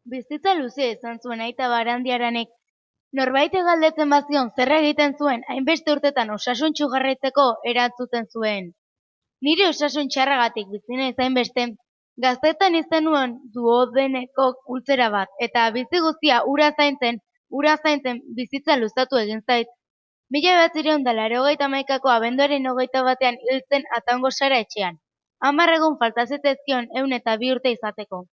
Bizitza luzea izan zuen aita Barandiaranek. Norbaitek galdetzen bazion zer egiten zuen hainbeste urtetan osasuntsu jarraitzeko, erantzuten zuen: nire osasun txarragatik bizi naiz hainbeste. Gaztetan izan nuen duodeneko ultzera bat, eta bizi guztia ura zaintzen bizitza luzatu egin zait. 1981ko abenduaren 21ean hil zen Atango Sara etxean. 10 egun falta zitzaizkion 102 urte izateko.